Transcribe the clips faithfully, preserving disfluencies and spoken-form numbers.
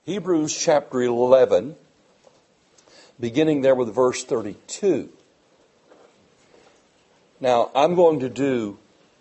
Hebrews chapter eleven, beginning there with verse thirty-two. Now, I'm going to do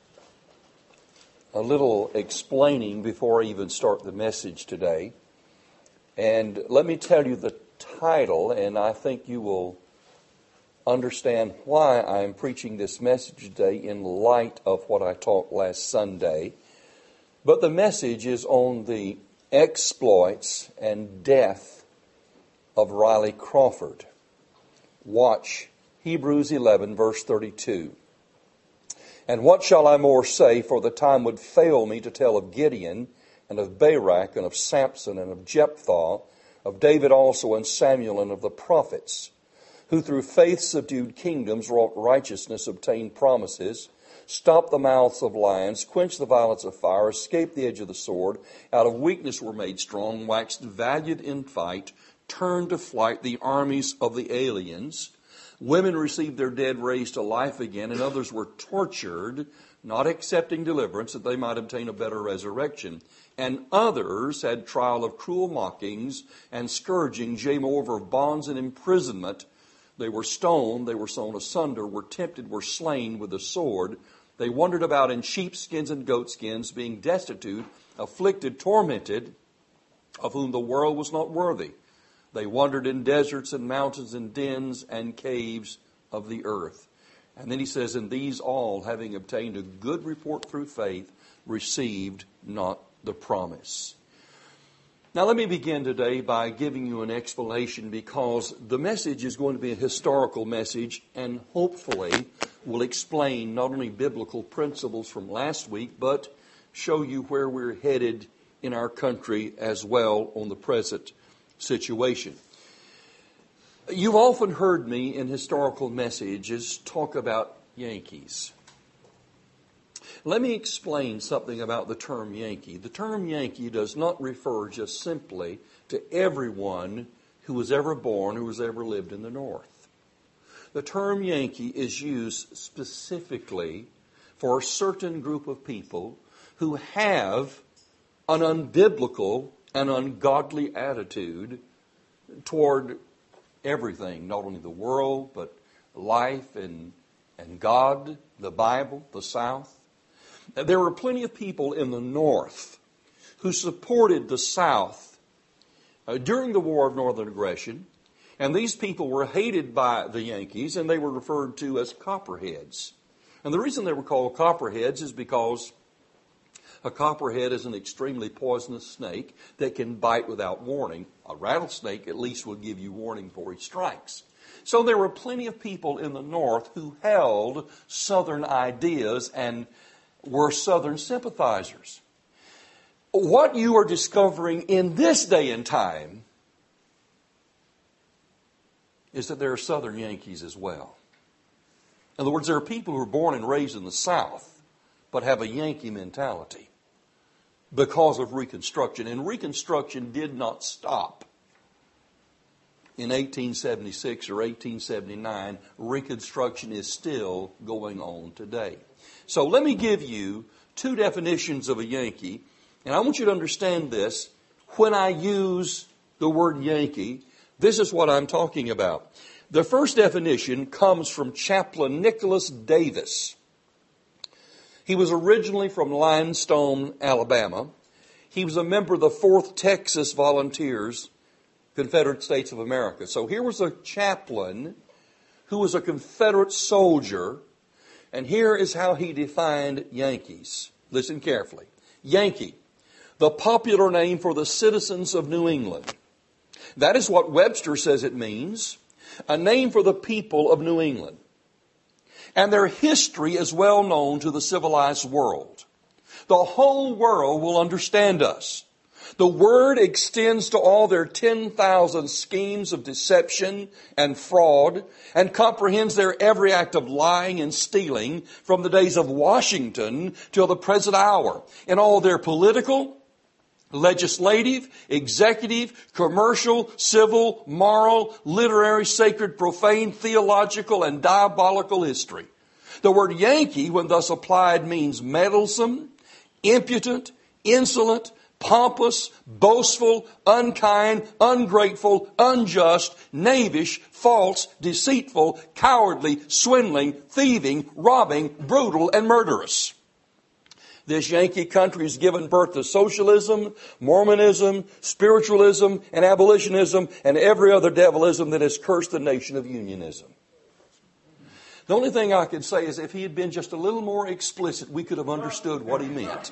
a little explaining before I even start the message today. And let me tell you the title, and I think you will understand why I'm preaching this message today in light of what I taught last Sunday. But the message is on the exploits and death of Riley Crawford. Watch Hebrews eleven, verse thirty-two. And what shall I more say, for the time would fail me to tell of Gideon, and of Barak, and of Samson, and of Jephthah, of David also, and Samuel, and of the prophets, who through faith subdued kingdoms, wrought righteousness, obtained promises, stopped the mouths of lions, quenched the violence of fire, escaped the edge of the sword, out of weakness were made strong, waxed valiant in fight, turned to flight the armies of the aliens. Women received their dead raised to life again, and others were tortured, not accepting deliverance, that they might obtain a better resurrection. And others had trial of cruel mockings and scourgings, yea, moreover of bonds and imprisonment. They were stoned, they were sawn asunder, were tempted, were slain with the sword. They wandered about in sheepskins and goatskins, being destitute, afflicted, tormented, of whom the world was not worthy. They wandered in deserts and mountains and dens and caves of the earth. And then he says, and these all, having obtained a good report through faith, received not the promise. Now let me begin today by giving you an explanation, because the message is going to be a historical message and hopefully will explain not only biblical principles from last week, but show you where we're headed in our country as well on the present situation. You've often heard me in historical messages talk about Yankees. Let me explain something about the term Yankee. The term Yankee does not refer just simply to everyone who was ever born, who has ever lived in the North. The term Yankee is used specifically for a certain group of people who have an unbiblical and ungodly attitude toward everything, not only the world, but life and, and God, the Bible, the South. There were plenty of people in the North who supported the South uh, during the War of Northern Aggression, and these people were hated by the Yankees, and they were referred to as Copperheads. And the reason they were called Copperheads is because a copperhead is an extremely poisonous snake that can bite without warning. A rattlesnake at least will give you warning before he strikes. So there were plenty of people in the North who held Southern ideas and were Southern sympathizers. What you are discovering in this day and time is that there are Southern Yankees as well. In other words, there are people who are born and raised in the South but have a Yankee mentality because of Reconstruction. And Reconstruction did not stop in eighteen seventy-six or eighteen seventy-nine. Reconstruction is still going on today. So let me give you two definitions of a Yankee, and I want you to understand this. When I use the word Yankee, this is what I'm talking about. The first definition comes from Chaplain Nicholas Davis. He was originally from Limestone, Alabama. He was a member of the fourth Texas Volunteers, Confederate States of America. So here was a chaplain who was a Confederate soldier, and here is how he defined Yankees. Listen carefully. Yankee, the popular name for the citizens of New England. That is what Webster says it means, a name for the people of New England. And their history is well known to the civilized world. The whole world will understand us. The word extends to all their ten thousand schemes of deception and fraud, and comprehends their every act of lying and stealing from the days of Washington till the present hour, in all their political, legislative, executive, commercial, civil, moral, literary, sacred, profane, theological, and diabolical history. The word Yankee, when thus applied, means meddlesome, impudent, insolent, pompous, boastful, unkind, ungrateful, unjust, knavish, false, deceitful, cowardly, swindling, thieving, robbing, brutal, and murderous. This Yankee country has given birth to socialism, Mormonism, spiritualism, and abolitionism, and every other devilism that has cursed the nation of unionism. The only thing I could say is if he had been just a little more explicit, we could have understood what he meant.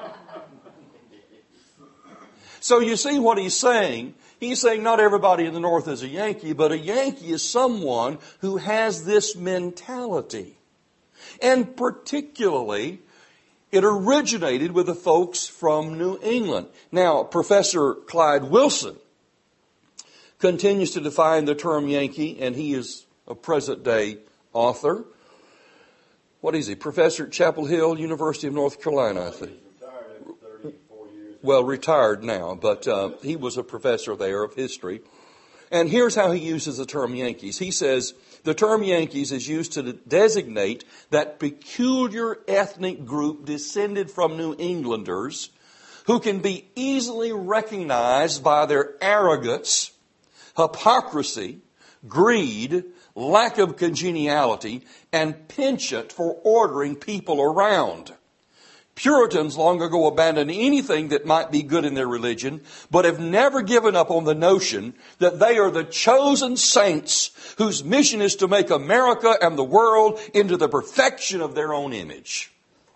So you see what he's saying. He's saying not everybody in the North is a Yankee, but a Yankee is someone who has this mentality. And particularly, it originated with the folks from New England. Now, Professor Clyde Wilson continues to define the term Yankee, and he is a present-day author. What is he? Professor at Chapel Hill, University of North Carolina, I think. Well, retired now, but uh, he was a professor there of history. And here's how he uses the term Yankees. He says, the term Yankees is used to designate that peculiar ethnic group descended from New Englanders who can be easily recognized by their arrogance, hypocrisy, greed, lack of congeniality, and penchant for ordering people around. Puritans long ago abandoned anything that might be good in their religion, but have never given up on the notion that they are the chosen saints whose mission is to make America and the world into the perfection of their own image.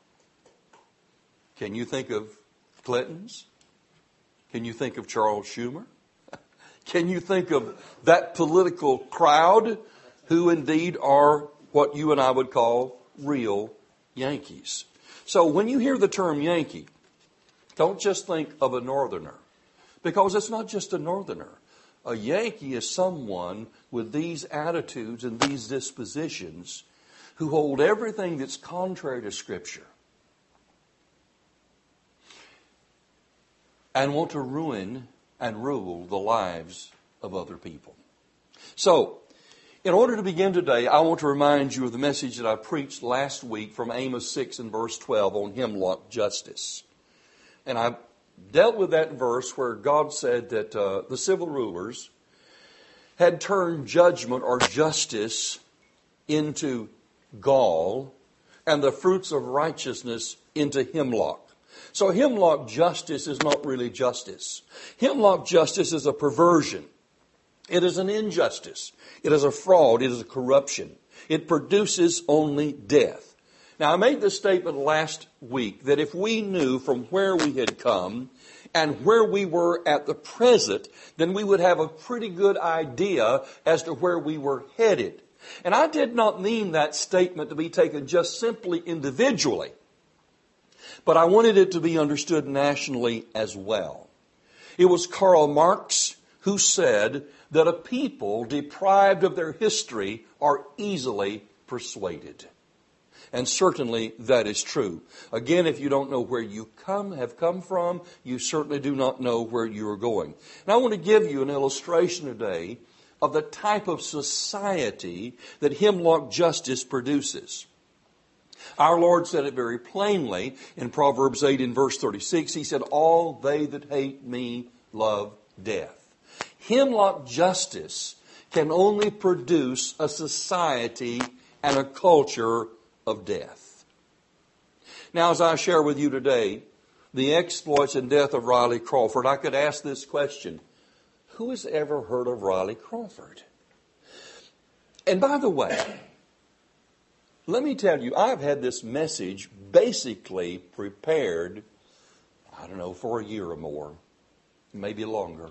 Can you think of Clintons? Can you think of Charles Schumer? Can you think of that political crowd who indeed are what you and I would call real Yankees? So when you hear the term Yankee, don't just think of a Northerner, because it's not just a Northerner. A Yankee is someone with these attitudes and these dispositions who hold everything that's contrary to Scripture and want to ruin and rule the lives of other people. So, in order to begin today, I want to remind you of the message that I preached last week from Amos six and verse twelve on hemlock justice. And I dealt with that verse where God said that uh, the civil rulers had turned judgment or justice into gall and the fruits of righteousness into hemlock. So hemlock justice is not really justice. Hemlock justice is a perversion. It is an injustice. It is a fraud. It is a corruption. It produces only death. Now, I made this statement last week that if we knew from where we had come and where we were at the present, then we would have a pretty good idea as to where we were headed. And I did not mean that statement to be taken just simply individually, but I wanted it to be understood nationally as well. It was Karl Marx who said that a people deprived of their history are easily persuaded. And certainly that is true. Again, if you don't know where you come, have come from, you certainly do not know where you are going. And I want to give you an illustration today of the type of society that hemlock justice produces. Our Lord said it very plainly in Proverbs eight and verse thirty-six. He said, all they that hate me love death. Hemlock justice can only produce a society and a culture of death. Now, as I share with you today the exploits and death of Riley Crawford, I could ask this question. Who has ever heard of Riley Crawford? And by the way, let me tell you, I've had this message basically prepared, I don't know, for a year or more, maybe longer.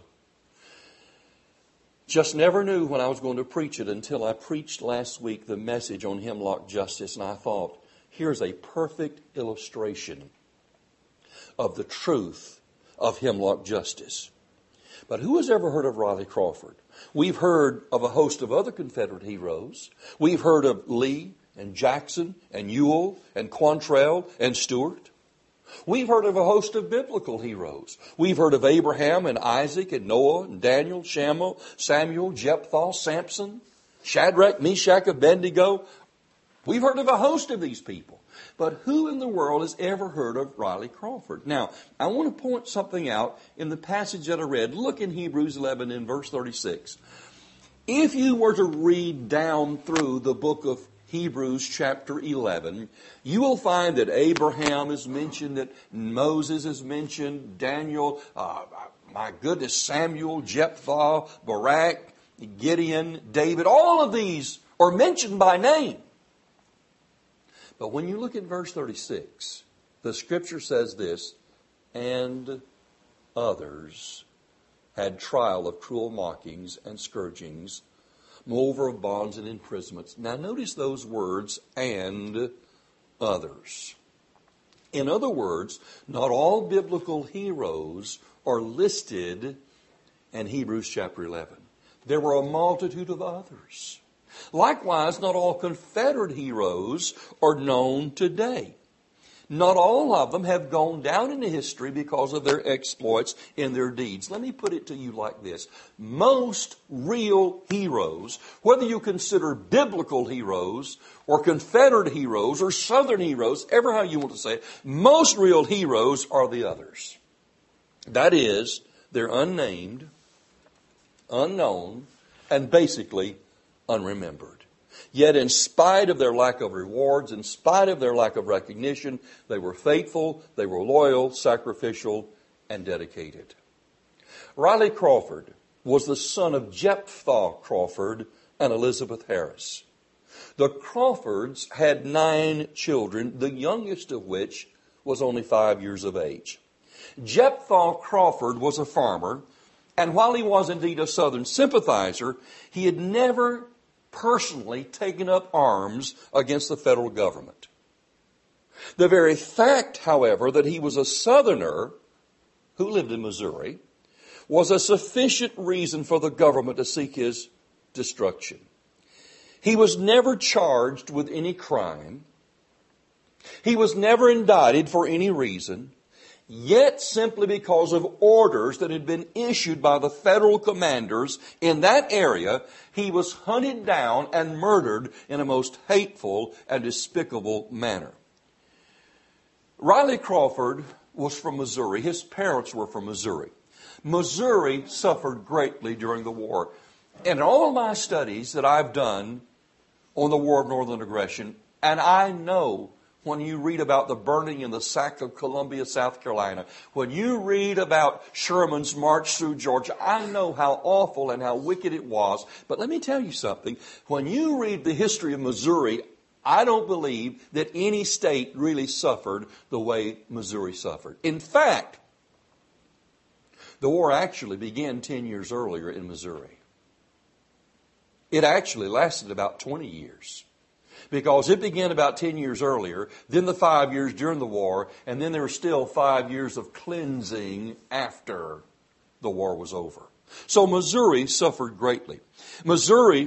Just never knew when I was going to preach it until I preached last week the message on hemlock justice. And I thought, here's a perfect illustration of the truth of hemlock justice. But who has ever heard of Riley Crawford? We've heard of a host of other Confederate heroes. We've heard of Lee and Jackson and Ewell and Quantrell and Stewart. We've heard of a host of biblical heroes. We've heard of Abraham and Isaac and Noah and Daniel, Shammah, Samuel, Jephthah, Samson, Shadrach, Meshach, Abednego. We've heard of a host of these people. But who in the world has ever heard of Riley Crawford? Now, I want to point something out in the passage that I read. Look in Hebrews eleven in verse thirty-six. If you were to read down through the book of Hebrews chapter eleven, you will find that Abraham is mentioned, that Moses is mentioned, Daniel, uh, my goodness, Samuel, Jephthah, Barak, Gideon, David. All of these are mentioned by name. But when you look at verse thirty-six, the Scripture says this, and others had trial of cruel mockings and scourgings, moreover of bonds and imprisonments. Now notice those words, and others. In other words, not all biblical heroes are listed in Hebrews chapter eleven. There were a multitude of others. Likewise, not all Confederate heroes are known today. Not all of them have gone down into history because of their exploits and their deeds. Let me put it to you like this. Most real heroes, whether you consider biblical heroes or Confederate heroes or Southern heroes, ever how you want to say it, most real heroes are the others. That is, they're unnamed, unknown, and basically unremembered. Yet in spite of their lack of rewards, in spite of their lack of recognition, they were faithful, they were loyal, sacrificial, and dedicated. Riley Crawford was the son of Jephthah Crawford and Elizabeth Harris. The Crawfords had nine children, the youngest of which was only five years of age. Jephthah Crawford was a farmer, and while he was indeed a Southern sympathizer, he had never personally taken up arms against the federal government. The very fact, however, that he was a Southerner who lived in Missouri was a sufficient reason for the government to seek his destruction. He was never charged with any crime. He was never indicted for any reason. Yet, simply because of orders that had been issued by the federal commanders in that area, he was hunted down and murdered in a most hateful and despicable manner. Riley Crawford was from Missouri. His parents were from Missouri. Missouri suffered greatly during the war. And in all of my studies that I've done on the War of Northern Aggression, and I know when you read about the burning and the sack of Columbia, South Carolina, when you read about Sherman's march through Georgia, I know how awful and how wicked it was. But let me tell you something. When you read the history of Missouri, I don't believe that any state really suffered the way Missouri suffered. In fact, the war actually began ten years earlier in Missouri. It actually lasted about twenty years. Because it began about ten years earlier, then the five years during the war, and then there were still five years of cleansing after the war was over. So Missouri suffered greatly. Missouri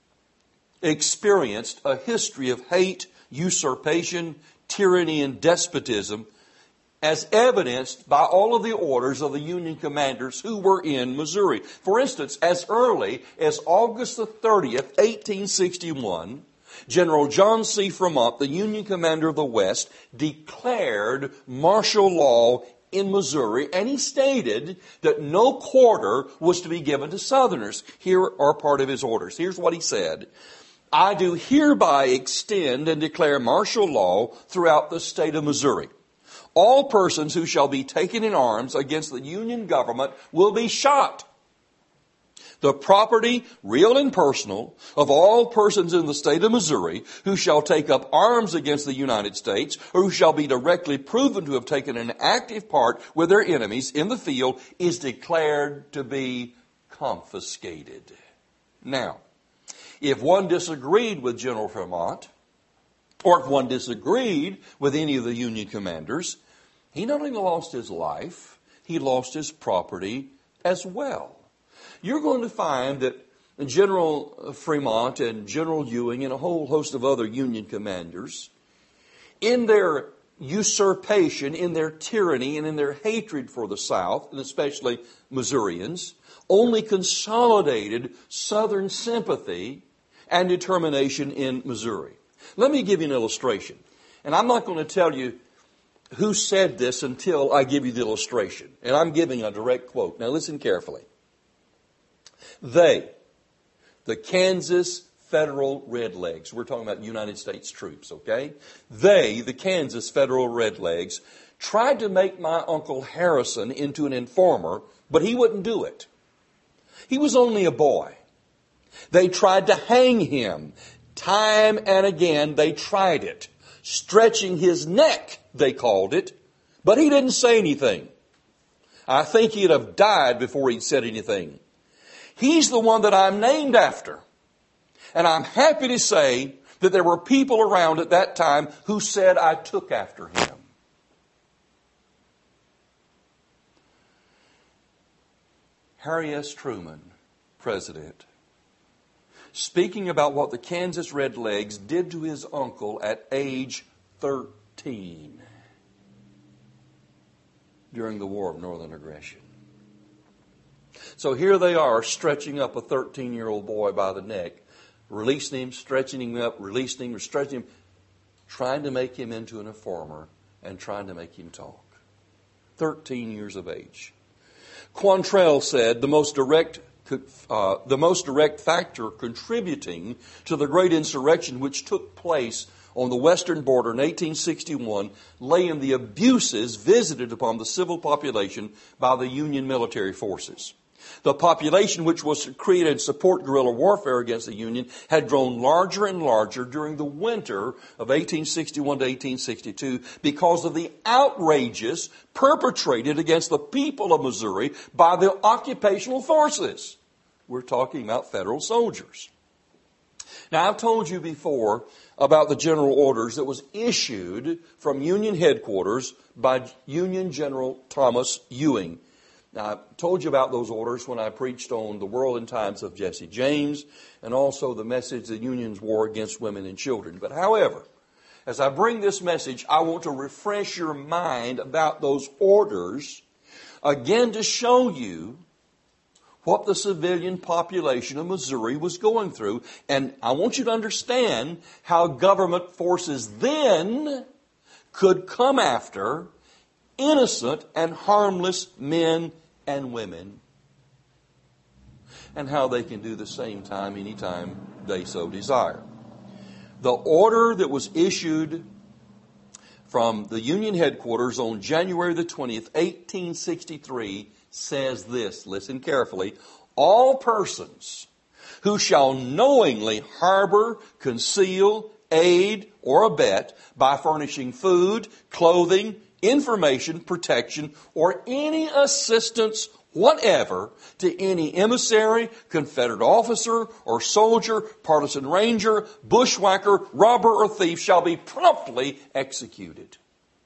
experienced a history of hate, usurpation, tyranny, and despotism, as evidenced by all of the orders of the Union commanders who were in Missouri. For instance, as early as August the thirtieth, eighteen sixty-one, General John C. Fremont, the Union commander of the West, declared martial law in Missouri, and he stated that no quarter was to be given to Southerners. Here are part of his orders. Here's what he said. I do hereby extend and declare martial law throughout the state of Missouri. All persons who shall be taken in arms against the Union government will be shot. The property, real and personal, of all persons in the state of Missouri who shall take up arms against the United States or who shall be directly proven to have taken an active part with their enemies in the field is declared to be confiscated. Now, if one disagreed with General Fremont, or if one disagreed with any of the Union commanders, he not only lost his life, he lost his property as well. You're going to find that General Fremont and General Ewing and a whole host of other Union commanders, in their usurpation, in their tyranny, and in their hatred for the South, and especially Missourians, only consolidated Southern sympathy and determination in Missouri. Let me give you an illustration. And I'm not going to tell you who said this until I give you the illustration. And I'm giving a direct quote. Now listen carefully. They, the Kansas Federal Redlegs, we're talking about United States troops, okay? They, the Kansas Federal Redlegs, tried to make my Uncle Harrison into an informer, but he wouldn't do it. He was only a boy. They tried to hang him. Time and again they tried it. Stretching his neck, they called it, but he didn't say anything. I think he'd have died before he'd said anything. He's the one that I'm named after. And I'm happy to say that there were people around at that time who said I took after him. Harry S. Truman, President, speaking about what the Kansas Redlegs did to his uncle at age thirteen during the War of Northern Aggression. So here they are, stretching up a thirteen-year-old boy by the neck, releasing him, stretching him up, releasing him, stretching him, trying to make him into an informer and trying to make him talk. thirteen years of age. Quantrell said the most direct uh, the most direct factor contributing to the great insurrection which took place on the western border in eighteen sixty-one lay in the abuses visited upon the civil population by the Union military forces. The population which was to create and support guerrilla warfare against the Union had grown larger and larger during the winter of eighteen sixty-one to eighteen sixty-two because of the outrages perpetrated against the people of Missouri by the occupational forces. We're talking about federal soldiers. Now, I've told you before about the general orders that was issued from Union headquarters by Union General Thomas Ewing. Now, I told you about those orders when I preached on the World and Times of Jesse James and also the message the Union's war against women and children. But however, as I bring this message, I want to refresh your mind about those orders, again to show you what the civilian population of Missouri was going through. And I want you to understand how government forces then could come after innocent and harmless men and women, and how they can do the same time anytime they so desire. The order that was issued from the Union headquarters on January the twentieth, eighteen sixty-three says this, listen carefully, all persons who shall knowingly harbor, conceal, aid, or abet by furnishing food, clothing, information, protection, or any assistance whatever to any emissary, Confederate officer, or soldier, partisan ranger, bushwhacker, robber, or thief shall be promptly executed.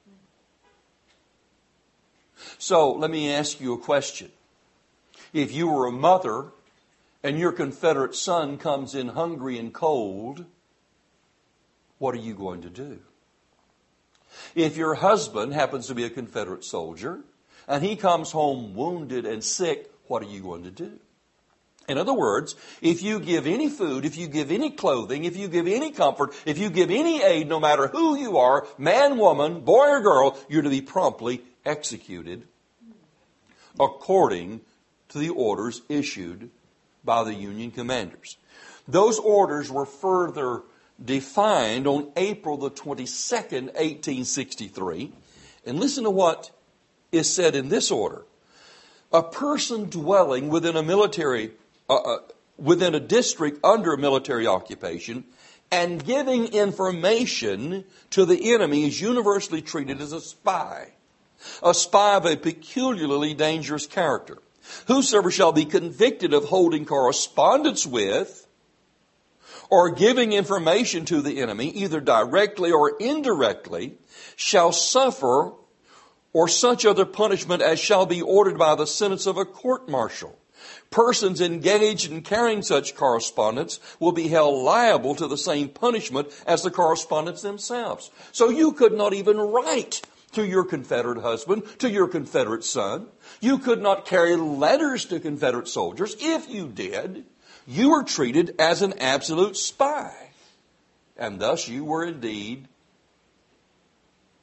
So let me ask you a question. If you were a mother and your Confederate son comes in hungry and cold, what are you going to do? If your husband happens to be a Confederate soldier and he comes home wounded and sick, what are you going to do? In other words, if you give any food, if you give any clothing, if you give any comfort, if you give any aid, no matter who you are, man, woman, boy or girl, you're to be promptly executed according to the orders issued by the Union commanders. Those orders were further defined on April the twenty-second, eighteen sixty-three. And listen to what is said in this order. A person dwelling within a military, uh, uh, within a district under a military occupation and giving information to the enemy is universally treated as a spy. A spy of a peculiarly dangerous character. Whosoever shall be convicted of holding correspondence with or giving information to the enemy, either directly or indirectly, shall suffer or such other punishment as shall be ordered by the sentence of a court-martial. Persons engaged in carrying such correspondence will be held liable to the same punishment as the correspondents themselves. So you could not even write to your Confederate husband, to your Confederate son. You could not carry letters to Confederate soldiers. If you did, you were treated as an absolute spy. And thus you were indeed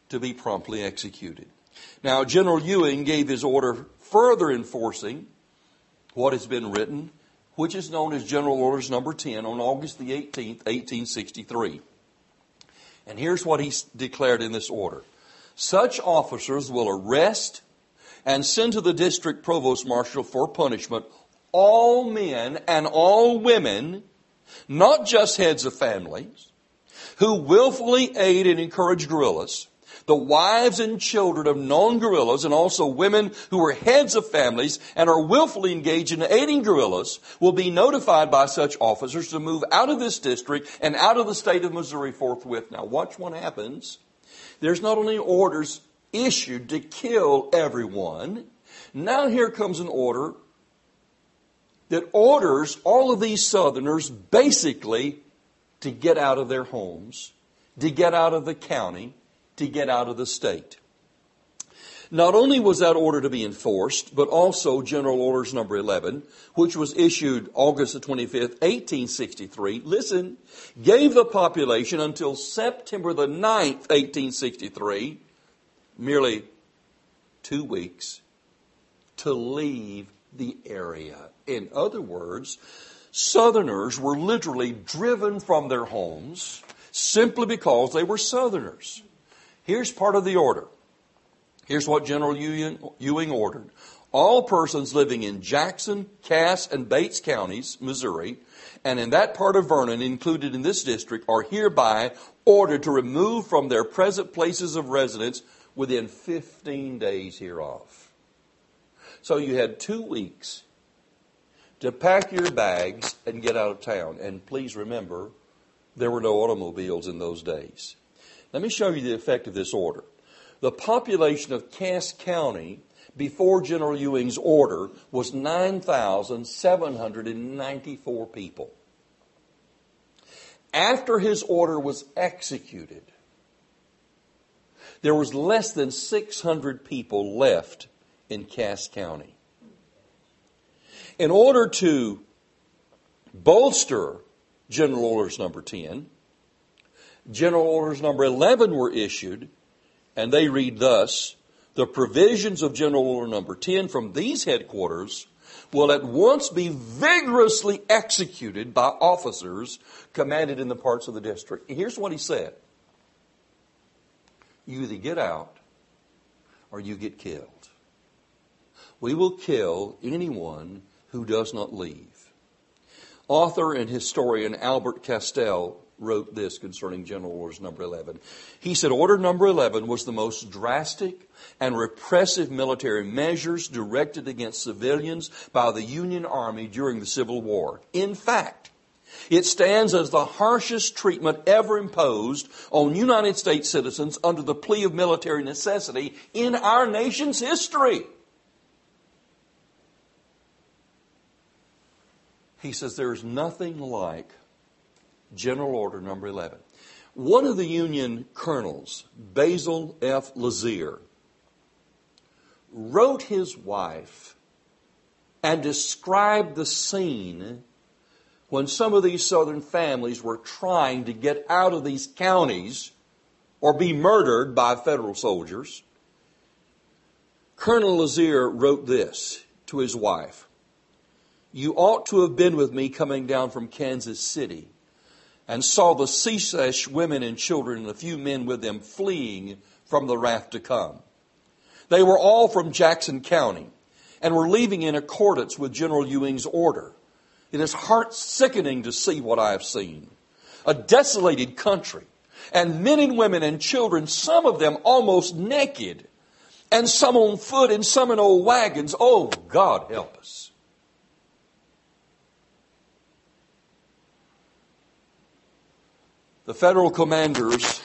to be promptly executed. Now, General Ewing gave his order further enforcing what has been written, which is known as General Orders Number ten, on August the eighteenth, eighteen sixty-three. And here's what he declared in this order. Such officers will arrest and send to the district provost marshal for punishment all men and all women, not just heads of families, who willfully aid and encourage guerrillas. The wives and children of known guerrillas, and also women who are heads of families and are willfully engaged in aiding guerrillas, will be notified by such officers to move out of this district and out of the state of Missouri forthwith. Now watch what happens. There's not only orders issued to kill everyone. Now here comes an order that orders all of these Southerners basically to get out of their homes, to get out of the county, to get out of the state. Not only was that order to be enforced, but also General Orders Number eleven, which was issued August the twenty-fifth, eighteen sixty-three, listen, gave the population until September the ninth, eighteen sixty-three, merely two weeks, to leave the area. In other words, Southerners were literally driven from their homes simply because they were Southerners. Here's part of the order. Here's what General Ewing ordered. All persons living in Jackson, Cass, and Bates counties, Missouri, and in that part of Vernon included in this district are hereby ordered to remove from their present places of residence within fifteen days hereof. So you had two weeks to pack your bags and get out of town. And please remember, there were no automobiles in those days. Let me show you the effect of this order. The population of Cass County before General Ewing's order was nine thousand seven hundred ninety-four people. After his order was executed, there was less than six hundred people left in Cass County. In order to bolster General Orders Number ten, General Orders Number eleven were issued, and they read thus: the provisions of General Order Number ten from these headquarters will at once be vigorously executed by officers commanded in the parts of the district. Here's what he said. You either get out or you get killed. We will kill anyone who does not leave. Author and historian Albert Castell wrote this concerning General Orders Number eleven. He said, Order Number eleven was the most drastic and repressive military measures directed against civilians by the Union Army during the Civil War. In fact, it stands as the harshest treatment ever imposed on United States citizens under the plea of military necessity in our nation's history. He says there's nothing like General Order Number eleven. One of the Union colonels, Basil F. Lazier, wrote his wife and described the scene when some of these Southern families were trying to get out of these counties or be murdered by federal soldiers. Colonel Lazier wrote this to his wife: You ought to have been with me coming down from Kansas City and saw the Secesh women and children and a few men with them fleeing from the wrath to come. They were all from Jackson County and were leaving in accordance with General Ewing's order. It is heart-sickening to see what I have seen. A desolated country, and men and women and children, some of them almost naked, and some on foot and some in old wagons. Oh, God help us. The federal commanders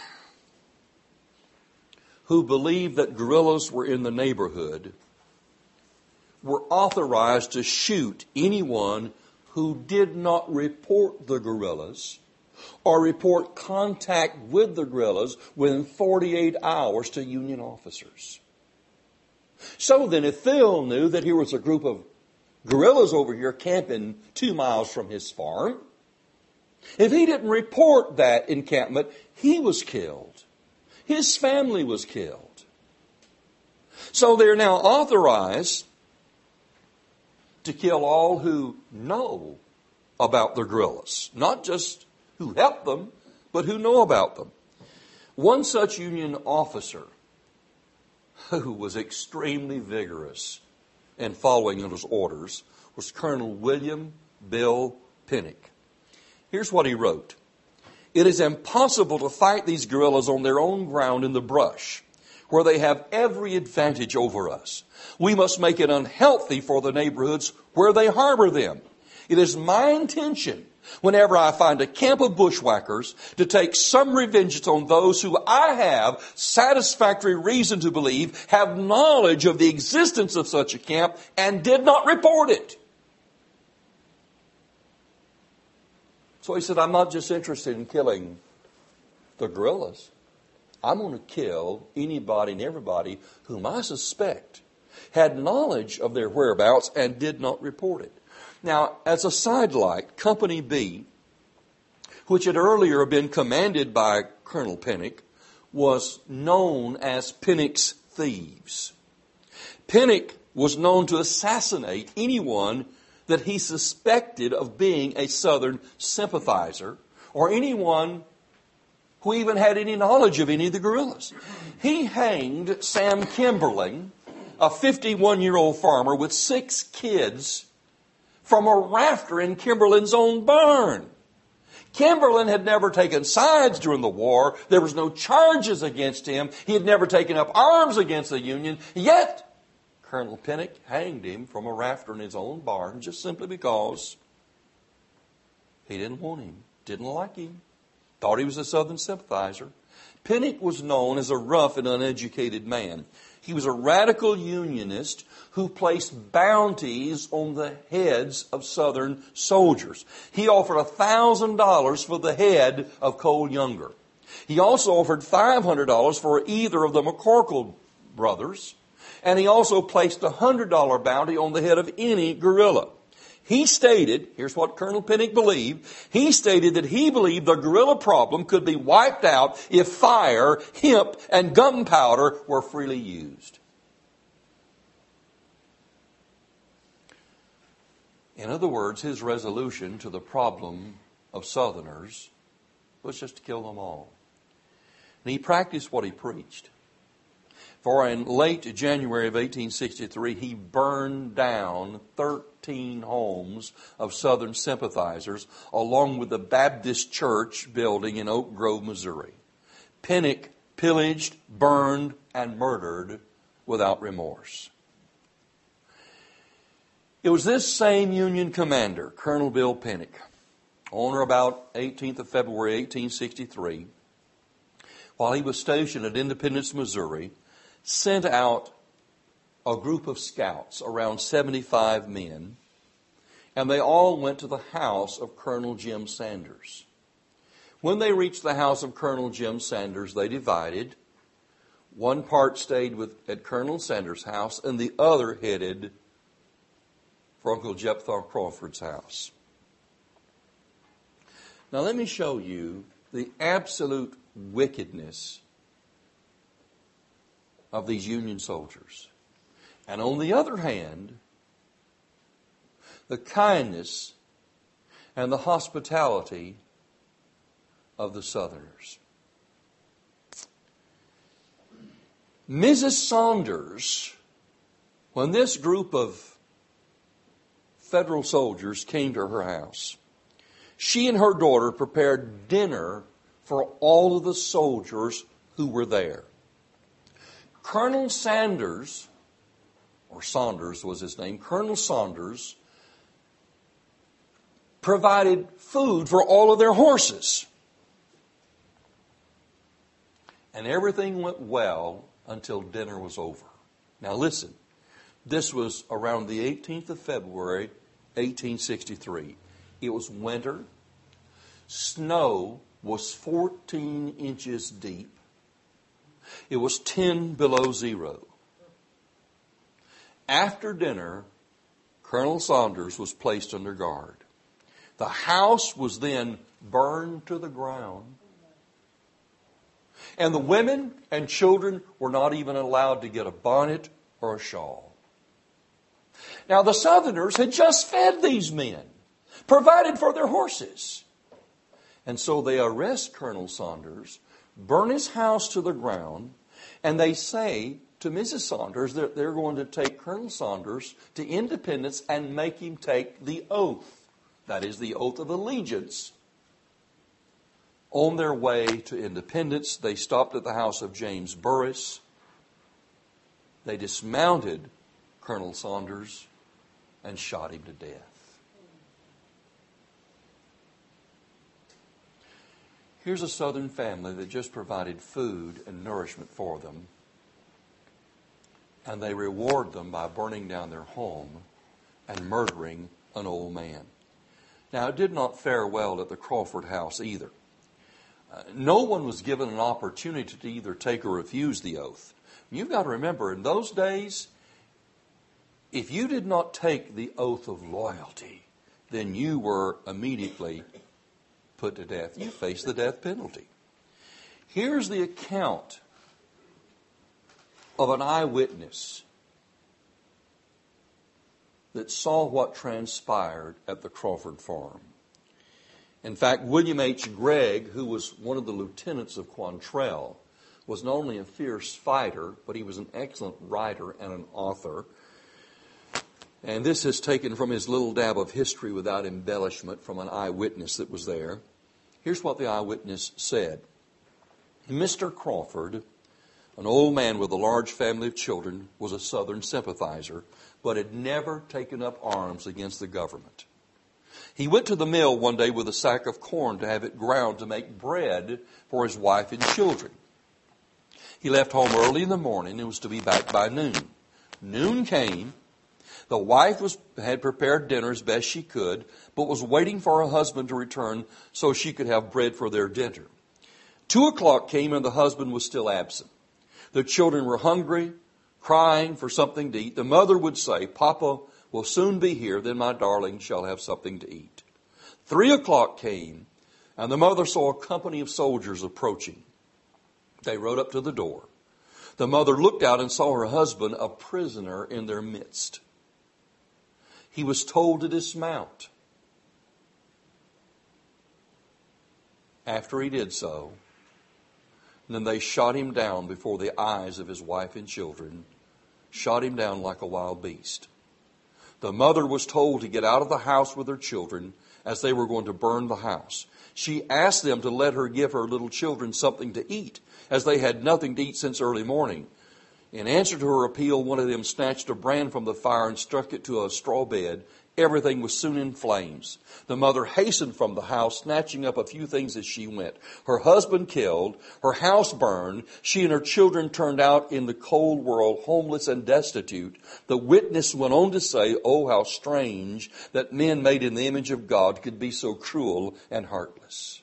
who believed that guerrillas were in the neighborhood were authorized to shoot anyone who did not report the guerrillas or report contact with the guerrillas within forty-eight hours to Union officers. So then, if Phil knew that here was a group of guerrillas over here camping two miles from his farm, if he didn't report that encampment, he was killed. His family was killed. So they're now authorized to kill all who know about the guerrillas. Not just who helped them, but who know about them. One such Union officer who was extremely vigorous in following his orders was Colonel William Bill Pinnock. Here's what he wrote. It is impossible to fight these guerrillas on their own ground in the brush, where they have every advantage over us. We must make it unhealthy for the neighborhoods where they harbor them. It is my intention, whenever I find a camp of bushwhackers, to take some revenge on those who I have satisfactory reason to believe have knowledge of the existence of such a camp and did not report it. So he said, I'm not just interested in killing the guerrillas. I'm going to kill anybody and everybody whom I suspect had knowledge of their whereabouts and did not report it. Now, as a sidelight, Company B, which had earlier been commanded by Colonel Pinnock, was known as Pinnock's Thieves. Pinnock was known to assassinate anyone that he suspected of being a Southern sympathizer or anyone who even had any knowledge of any of the guerrillas. He hanged Sam Kimberling, a fifty-one-year-old farmer with six kids, from a rafter in Kimberlin's own barn. Kimberlin had never taken sides during the war. There was no charges against him. He had never taken up arms against the Union. Yet, Colonel Pinnock hanged him from a rafter in his own barn just simply because he didn't want him, didn't like him, thought he was a Southern sympathizer. Pinnock was known as a rough and uneducated man. He was a radical Unionist who placed bounties on the heads of Southern soldiers. He offered one thousand dollars for the head of Cole Younger. He also offered five hundred dollars for either of the McCorkle brothers. And he also placed a one hundred dollars bounty on the head of any guerrilla. He stated, here's what Colonel Pinnock believed, he stated that he believed the guerrilla problem could be wiped out if fire, hemp, and gunpowder were freely used. In other words, his resolution to the problem of Southerners was just to kill them all. And he practiced what he preached. For in late January of eighteen sixty-three, he burned down thirteen homes of Southern sympathizers along with the Baptist Church building in Oak Grove, Missouri. Pinnock pillaged, burned, and murdered without remorse. It was this same Union commander, Colonel Bill Pinnock, on or about eighteenth of February, eighteen sixty-three, while he was stationed at Independence, Missouri, sent out a group of scouts, around seventy-five men, and they all went to the house of Colonel Jim Sanders. When they reached the house of Colonel Jim Sanders, they divided. One part stayed with, at Colonel Sanders' house, and the other headed for Uncle Jephthah Crawford's house. Now let me show you the absolute wickedness of these Union soldiers. And on the other hand, the kindness and the hospitality of the Southerners. Missus Saunders, when this group of Federal soldiers came to her house, she and her daughter prepared dinner for all of the soldiers who were there. Colonel Sanders, or Saunders was his name, Colonel Saunders provided food for all of their horses. And everything went well until dinner was over. Now listen, this was around the eighteenth of February, eighteen sixty-three. It was winter. Snow was fourteen inches deep. It was ten below zero. After dinner, Colonel Saunders was placed under guard. The house was then burned to the ground. And the women and children were not even allowed to get a bonnet or a shawl. Now the Southerners had just fed these men, provided for their horses. And so they arrest Colonel Saunders, burn his house to the ground, and they say to Missus Saunders that they're going to take Colonel Saunders to Independence and make him take the oath. That is the oath of allegiance. On their way to Independence, they stopped at the house of James Burris. They dismounted Colonel Saunders and shot him to death. Here's a Southern family that just provided food and nourishment for them, and they reward them by burning down their home and murdering an old man. Now, it did not fare well at the Crawford house either. Uh, no one was given an opportunity to either take or refuse the oath. You've got to remember, in those days, if you did not take the oath of loyalty, then you were immediately put to death. You faced the death penalty. Here's the account of an eyewitness that saw what transpired at the Crawford farm. In fact, William H. Gregg, who was one of the lieutenants of Quantrell, was not only a fierce fighter, but he was an excellent writer and an author. And this is taken from his little dab of history without embellishment from an eyewitness that was there. Here's what the eyewitness said. Mister Crawford, an old man with a large family of children, was a Southern sympathizer, but had never taken up arms against the government. He went to the mill one day with a sack of corn to have it ground to make bread for his wife and children. He left home early in the morning and was to be back by noon. Noon came. The wife was, had prepared dinner as best she could, but was waiting for her husband to return so she could have bread for their dinner. Two o'clock came and the husband was still absent. The children were hungry, crying for something to eat. The mother would say, "Papa will soon be here, then my darling shall have something to eat." Three o'clock came, and the mother saw a company of soldiers approaching. They rode up to the door. The mother looked out and saw her husband a prisoner in their midst. He was told to dismount. After he did so, then they shot him down before the eyes of his wife and children, shot him down like a wild beast. The mother was told to get out of the house with her children as they were going to burn the house. She asked them to let her give her little children something to eat, as they had nothing to eat since early morning. In answer to her appeal, one of them snatched a brand from the fire and struck it to a straw bed. Everything was soon in flames. The mother hastened from the house, snatching up a few things as she went. Her husband killed, her house burned, she and her children turned out in the cold world, homeless and destitute. The witness went on to say, "Oh, how strange that men made in the image of God could be so cruel and heartless."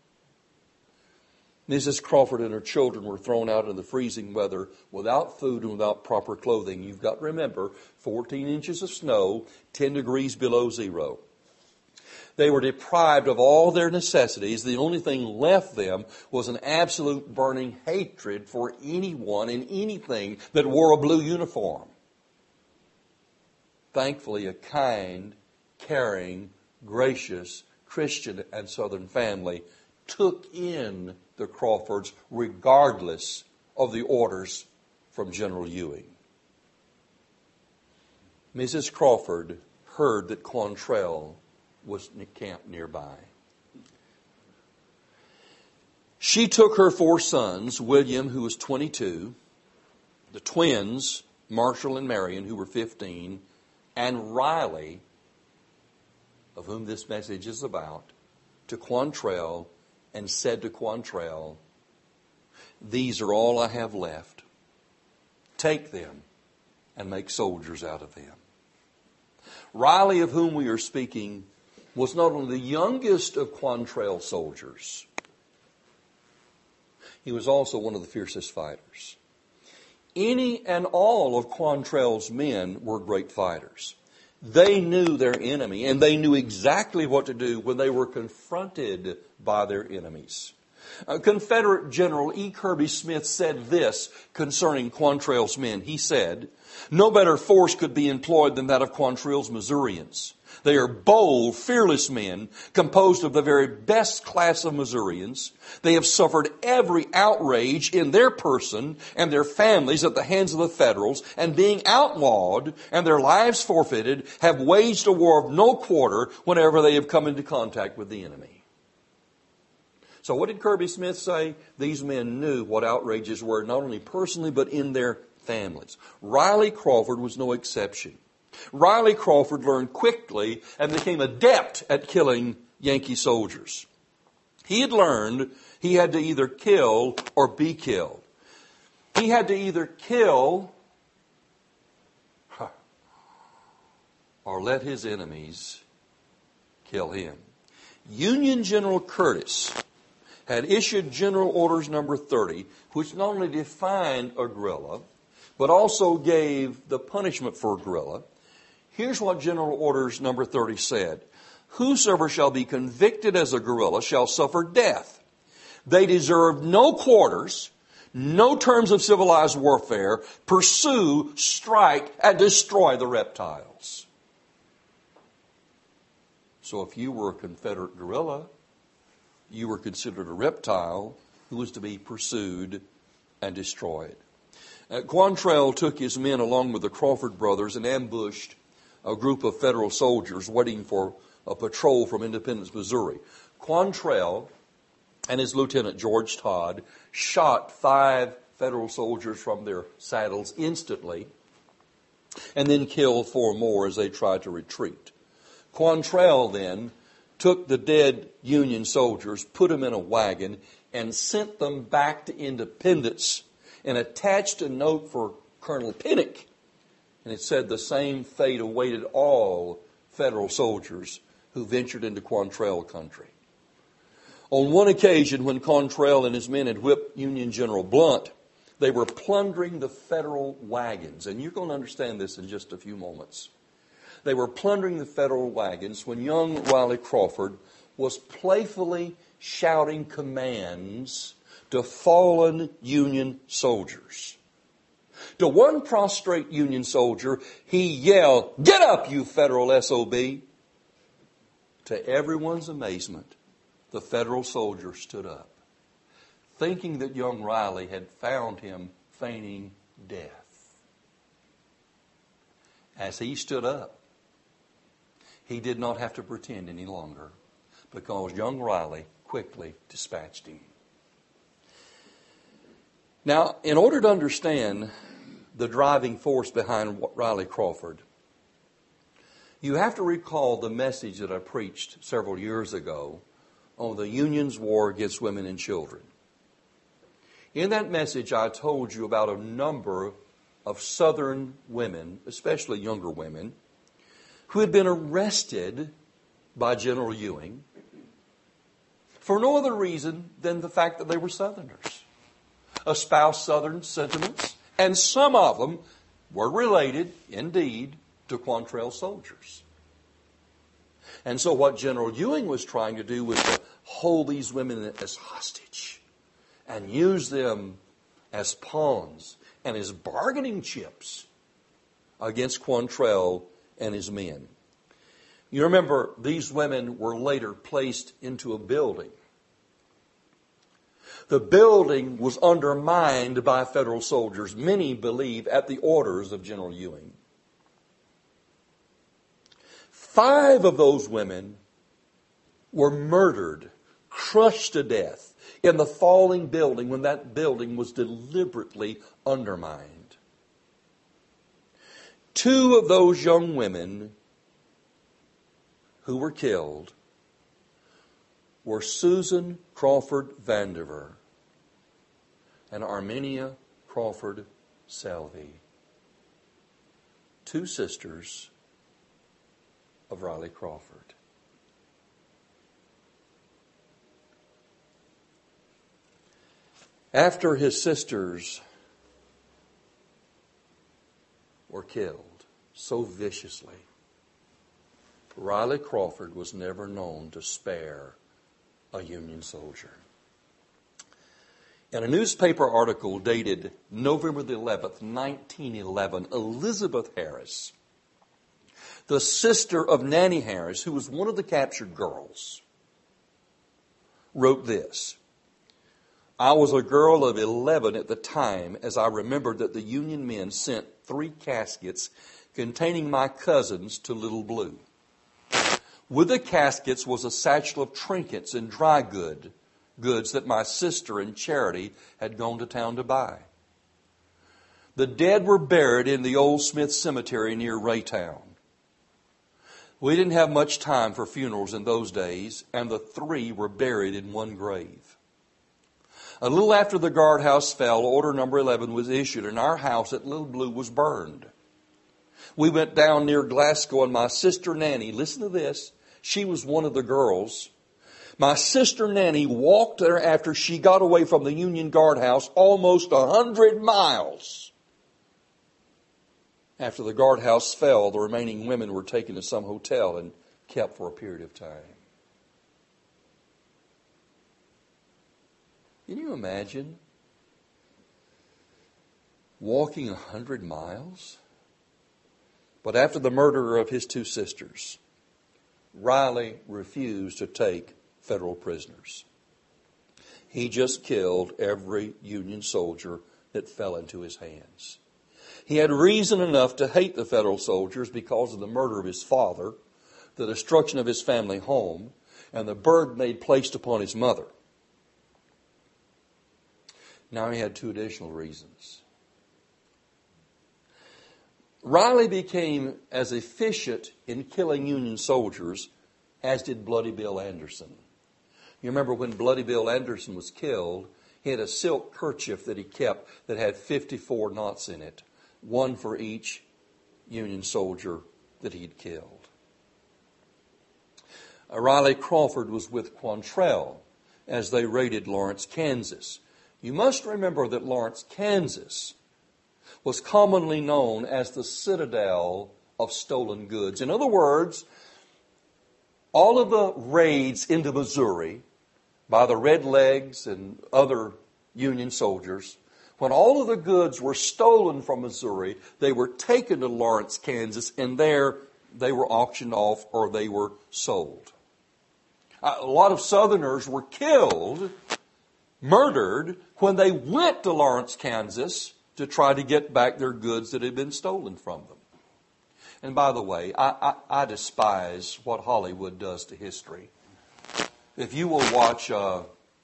Missus Crawford and her children were thrown out in the freezing weather without food and without proper clothing. You've got to remember, fourteen inches of snow, ten degrees below zero. They were deprived of all their necessities. The only thing left them was an absolute burning hatred for anyone and anything that wore a blue uniform. Thankfully, a kind, caring, gracious Christian and Southern family took in the Crawfords regardless of the orders from General Ewing. Missus Crawford heard that Quantrell was camped nearby. She took her four sons, William, who was twenty-two, the twins, Marshall and Marion, who were fifteen, and Riley, of whom this message is about, to Quantrell, and said to Quantrell, "These are all I have left. Take them and make soldiers out of them." Riley, of whom we are speaking, was not only the youngest of Quantrell's soldiers, he was also one of the fiercest fighters. Any and all of Quantrell's men were great fighters. They knew their enemy, and they knew exactly what to do when they were confronted by their enemies. Uh, Confederate General E. Kirby Smith said this concerning Quantrill's men. He said, "No better force could be employed than that of Quantrill's Missourians. They are bold, fearless men, composed of the very best class of Missourians. They have suffered every outrage in their person and their families at the hands of the Federals, and being outlawed and their lives forfeited, have waged a war of no quarter whenever they have come into contact with the enemy." So what did Kirby Smith say? These men knew what outrages were, not only personally, but in their families. Riley Crawford was no exception. Riley Crawford learned quickly and became adept at killing Yankee soldiers. He had learned he had to either kill or be killed. He had to either kill or let his enemies kill him. Union General Curtis had issued General Orders Number thirty, which not only defined a guerrilla, but also gave the punishment for a guerrilla. Here's what General Orders Number thirty said. "Whosoever shall be convicted as a guerrilla shall suffer death. They deserve no quarters, no terms of civilized warfare. Pursue, strike, and destroy the reptiles." So if you were a Confederate guerrilla, you were considered a reptile who was to be pursued and destroyed. Uh, Quantrill took his men along with the Crawford brothers and ambushed a group of Federal soldiers waiting for a patrol from Independence, Missouri. Quantrill and his lieutenant, George Todd, shot five Federal soldiers from their saddles instantly and then killed four more as they tried to retreat. Quantrill then took the dead Union soldiers, put them in a wagon, and sent them back to Independence and attached a note for Colonel Pinnock. And it said the same fate awaited all Federal soldiers who ventured into Quantrill country. On one occasion, when Quantrill and his men had whipped Union General Blunt, they were plundering the Federal wagons. And you're going to understand this in just a few moments. They were plundering the Federal wagons when young Riley Crawford was playfully shouting commands to fallen Union soldiers. To one prostrate Union soldier, he yelled, "Get up, you Federal S O B!" To everyone's amazement, the Federal soldier stood up, thinking that young Riley had found him feigning death. As he stood up, he did not have to pretend any longer, because young Riley quickly dispatched him. Now, in order to understand the driving force behind Riley Crawford, you have to recall the message that I preached several years ago on the Union's war against women and children. In that message, I told you about a number of Southern women, especially younger women, who had been arrested by General Ewing for no other reason than the fact that they were Southerners, espoused Southern sentiments, and some of them were related, indeed, to Quantrill soldiers. And so what General Ewing was trying to do was to hold these women as hostage and use them as pawns and as bargaining chips against Quantrill and his men. You remember, these women were later placed into a building. The building was undermined by Federal soldiers, many believe at the orders of General Ewing. Five of those women were murdered, crushed to death in the falling building when that building was deliberately undermined. Two of those young women who were killed were Susan Crawford Vandiver and Armenia Crawford Selvey, two sisters of Riley Crawford. After his sisters were killed so viciously, Riley Crawford was never known to spare a Union soldier. In a newspaper article dated November the eleventh, nineteen eleven, Elizabeth Harris, the sister of Nannie Harris, who was one of the captured girls, wrote this: I was a girl of eleven at the time, as I remembered that the Union men sent three caskets containing my cousins to Little Blue. With the caskets was a satchel of trinkets and dry good, goods that my sister and Charity had gone to town to buy. The dead were buried in the old Smith Cemetery near Raytown. We didn't have much time for funerals in those days, and the three were buried in one grave. A little after the guardhouse fell, order number eleven was issued, and our house at Little Blue was burned. We went down near Glasgow, and my sister Nannie, listen to this, she was one of the girls. My sister Nannie walked there after she got away from the Union guardhouse almost a hundred miles. After the guardhouse fell, the remaining women were taken to some hotel and kept for a period of time. Can you imagine walking a hundred miles? But after the murder of his two sisters, Riley refused to take federal prisoners. He just killed every Union soldier that fell into his hands. He had reason enough to hate the federal soldiers because of the murder of his father, the destruction of his family home, and the burden they'd placed upon his mother. Now he had two additional reasons. Riley became as efficient in killing Union soldiers as did Bloody Bill Anderson. You remember when Bloody Bill Anderson was killed, he had a silk kerchief that he kept that had fifty-four knots in it, one for each Union soldier that he'd killed. Riley Crawford was with Quantrell as they raided Lawrence, Kansas. You must remember that Lawrence, Kansas was commonly known as the citadel of stolen goods. In other words, all of the raids into Missouri by the Red Legs and other Union soldiers, when all of the goods were stolen from Missouri, they were taken to Lawrence, Kansas, and there they were auctioned off or they were sold. A lot of Southerners were killed, murdered, when they went to Lawrence, Kansas to try to get back their goods that had been stolen from them. And by the way, I, I, I despise what Hollywood does to history. If you will watch uh,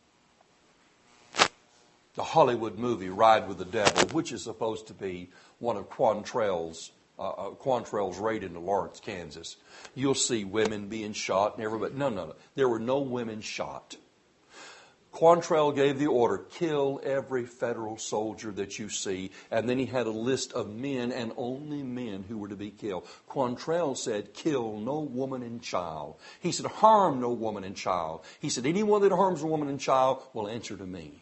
the Hollywood movie Ride with the Devil, which is supposed to be one of Quantrell's uh, uh, Quantrell's raid into Lawrence, Kansas, you'll see women being shot and everybody. No, no, no. There were no women shot. Quantrell gave the order, kill every federal soldier that you see. And then he had a list of men and only men who were to be killed. Quantrell said, kill no woman and child. He said, harm no woman and child. He said, anyone that harms a woman and child will answer to me.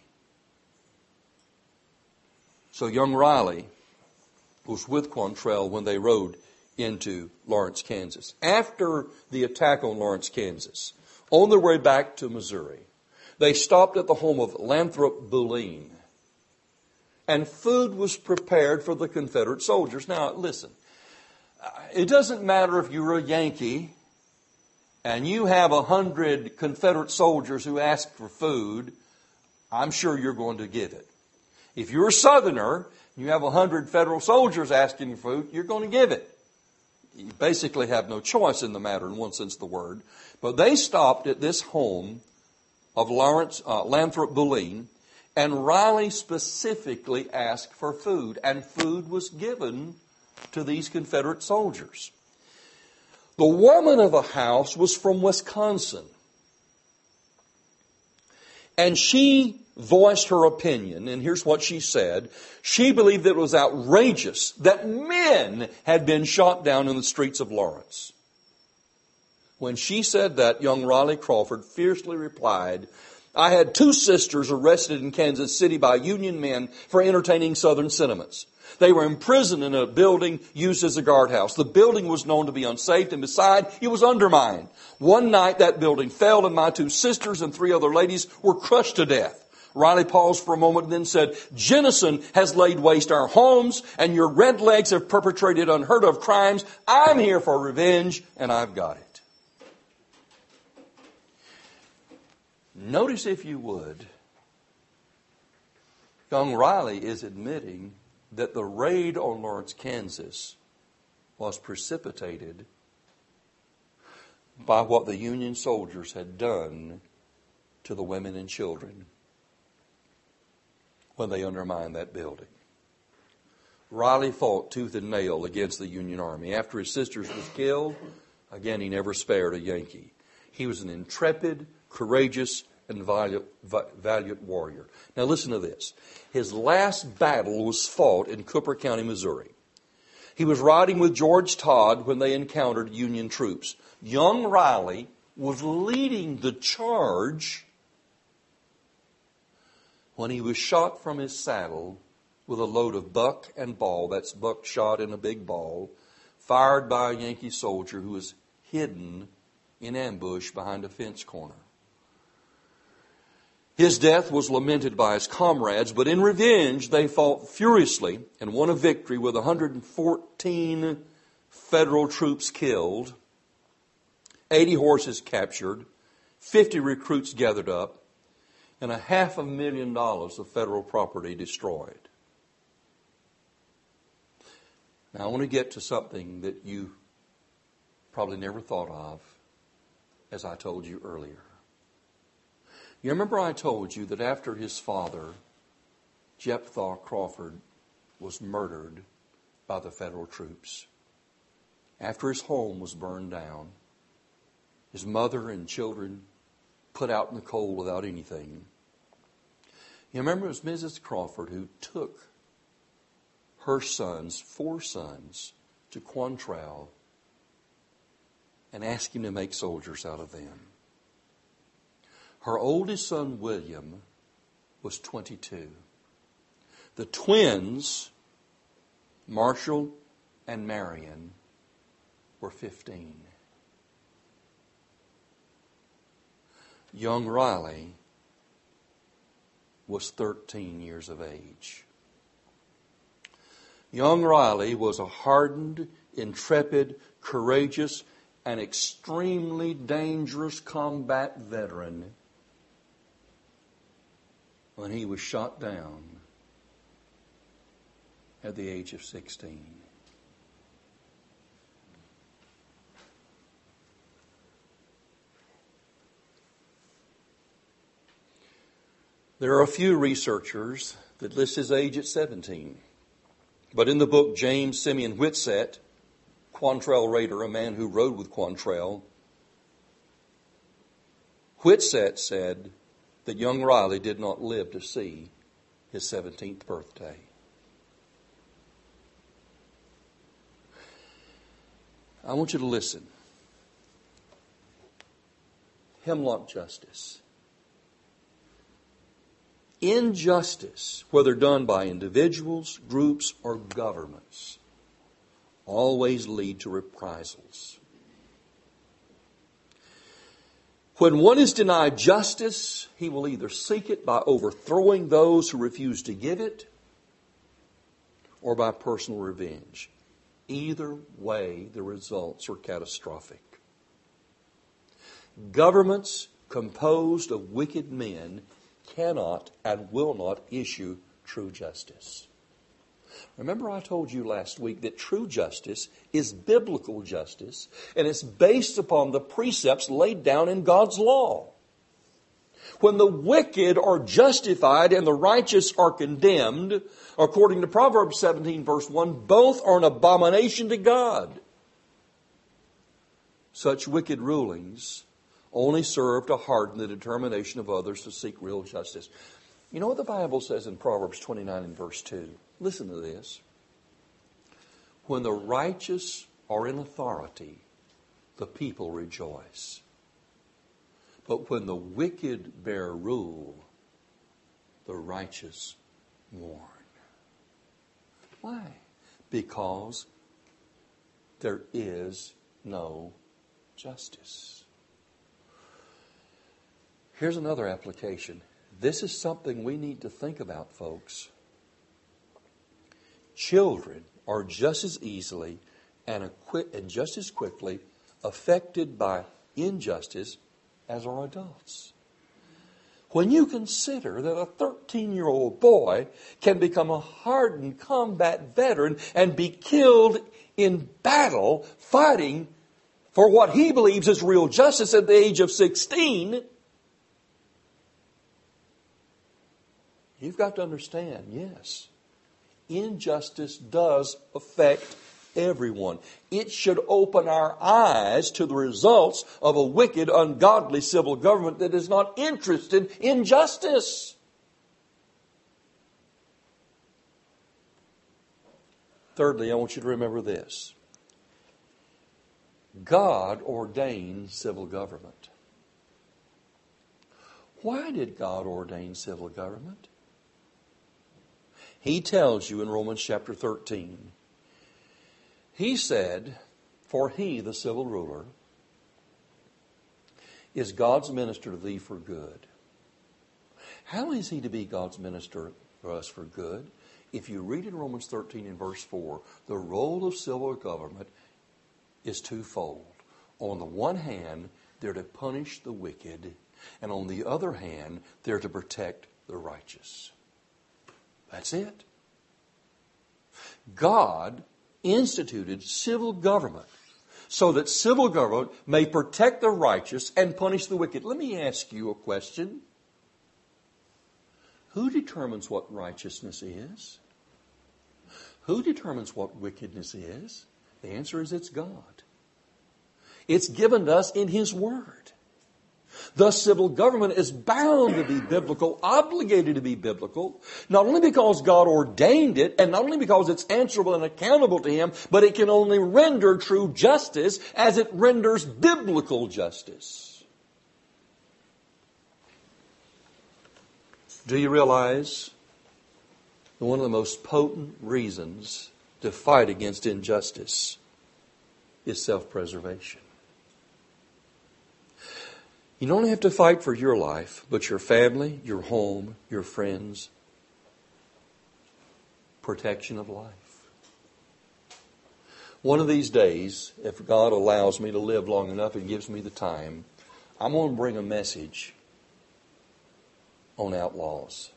So young Riley was with Quantrell when they rode into Lawrence, Kansas. After the attack on Lawrence, Kansas, on their way back to Missouri, they stopped at the home of Lathrop Bulleen, and food was prepared for the Confederate soldiers. Now, listen, it doesn't matter if you're a Yankee and you have a hundred Confederate soldiers who ask for food, I'm sure you're going to give it. If you're a Southerner and you have a hundred Federal soldiers asking for food, you're going to give it. You basically have no choice in the matter in one sense of the word. But they stopped at this home of Lawrence uh, Lathrop Bulleen, and Riley specifically asked for food, and food was given to these Confederate soldiers. The woman of the house was from Wisconsin, and she voiced her opinion, and here's what she said. She believed that it was outrageous that men had been shot down in the streets of Lawrence. When she said that, young Riley Crawford fiercely replied, I had two sisters arrested in Kansas City by Union men for entertaining Southern sentiments. They were imprisoned in a building used as a guardhouse. The building was known to be unsafe, and beside, it was undermined. One night that building fell, and my two sisters and three other ladies were crushed to death. Riley paused for a moment and then said, Jennison has laid waste our homes, and your redlegs have perpetrated unheard of crimes. I'm here for revenge, and I've got it. Notice, if you would, young Riley is admitting that the raid on Lawrence, Kansas was precipitated by what the Union soldiers had done to the women and children when they undermined that building. Riley fought tooth and nail against the Union Army. After his sisters was killed, again, he never spared a Yankee. He was an intrepid, courageous, and valiant, valiant warrior. Now listen to this. His last battle was fought in Cooper County, Missouri. He was riding with George Todd when they encountered Union troops. Young Riley was leading the charge when he was shot from his saddle with a load of buck and ball. That's buck shot in a big ball, fired by a Yankee soldier who was hidden in ambush behind a fence corner. His death was lamented by his comrades, but in revenge they fought furiously and won a victory with one hundred fourteen federal troops killed, eighty horses captured, fifty recruits gathered up, and a half a million dollars of federal property destroyed. Now I want to get to something that you probably never thought of, as I told you earlier. You remember I told you that after his father, Jephthah Crawford, was murdered by the federal troops, after his home was burned down, his mother and children put out in the cold without anything. You remember it was Missus Crawford who took her sons, four sons, to Quantrell and asked him to make soldiers out of them. Her oldest son, William, was twenty-two. The twins, Marshall and Marion, were fifteen. Young Riley was thirteen years of age. Young Riley was a hardened, intrepid, courageous, and extremely dangerous combat veteran when he was shot down at the age of sixteen. There are a few researchers that list his age at seventeen. But in the book, James Simeon Whitsett, Quantrell Raider, a man who rode with Quantrell, Whitsett said that young Riley did not live to see his seventeenth birthday. I want you to listen. Hemlock justice. Injustice, whether done by individuals, groups, or governments, always lead to reprisals. When one is denied justice, he will either seek it by overthrowing those who refuse to give it, or by personal revenge. Either way, the results are catastrophic. Governments composed of wicked men cannot and will not issue true justice. Remember I told you last week that true justice is biblical justice, and it's based upon the precepts laid down in God's law. When the wicked are justified and the righteous are condemned, according to Proverbs seventeen verse one, both are an abomination to God. Such wicked rulings only serve to harden the determination of others to seek real justice. You know what the Bible says in Proverbs twenty-nine and verse two? Listen to this. When the righteous are in authority, the people rejoice. But when the wicked bear rule, the righteous mourn. Why? Because there is no justice. Here's another application. This is something we need to think about, folks. Children are just as easily and, acqui- and just as quickly affected by injustice as are adults. When you consider that a thirteen-year-old boy can become a hardened combat veteran and be killed in battle fighting for what he believes is real justice at the age of sixteen, you've got to understand, yes, injustice does affect everyone. It should open our eyes to the results of a wicked, ungodly civil government that is not interested in justice. Thirdly, I want you to remember this. God ordained civil government. Why did God ordain civil government? He tells you in Romans chapter thirteen. He said, for he, the civil ruler, is God's minister to thee for good. How is he to be God's minister for us for good? If you read in Romans thirteen in verse four, the role of civil government is twofold. On the one hand, they're to punish the wicked, and on the other hand, they're to protect the righteous. That's it. God instituted civil government so that civil government may protect the righteous and punish the wicked. Let me ask you a question. Who determines what righteousness is? Who determines what wickedness is? The answer is it's God. It's given to us in His Word. Thus, civil government is bound to be biblical, obligated to be biblical, not only because God ordained it, and not only because it's answerable and accountable to Him, but it can only render true justice as it renders biblical justice. Do you realize that one of the most potent reasons to fight against injustice is self-preservation? You don't have to fight for your life, but your family, your home, your friends. Protection of life. One of these days, if God allows me to live long enough and gives me the time, I'm going to bring a message on outlaws.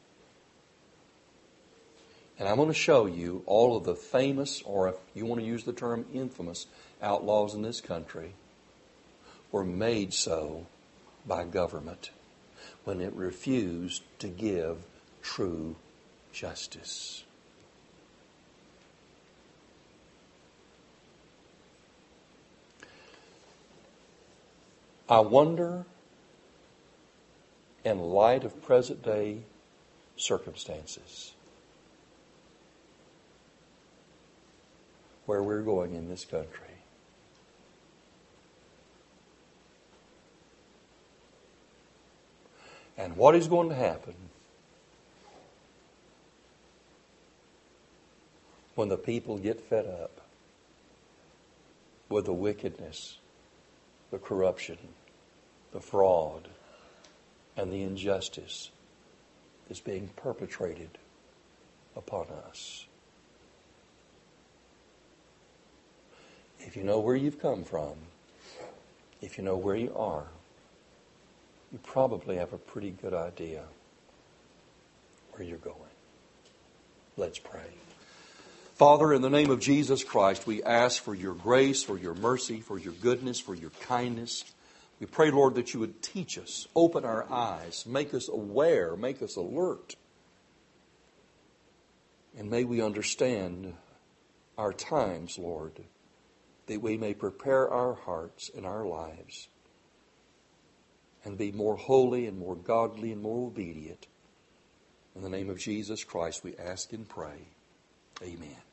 And I'm going to show you all of the famous, or if you want to use the term infamous, outlaws in this country were made so by government when it refused to give true justice. I wonder, in light of present day circumstances, where we're going in this country. And what is going to happen when the people get fed up with the wickedness, the corruption, the fraud, and the injustice that's being perpetrated upon us. If you know where you've come from, if you know where you are, you probably have a pretty good idea where you're going. Let's pray. Father, in the name of Jesus Christ, we ask for your grace, for your mercy, for your goodness, for your kindness. We pray, Lord, that you would teach us, open our eyes, make us aware, make us alert. And may we understand our times, Lord, that we may prepare our hearts and our lives and be more holy and more godly and more obedient. In the name of Jesus Christ, we ask and pray. Amen.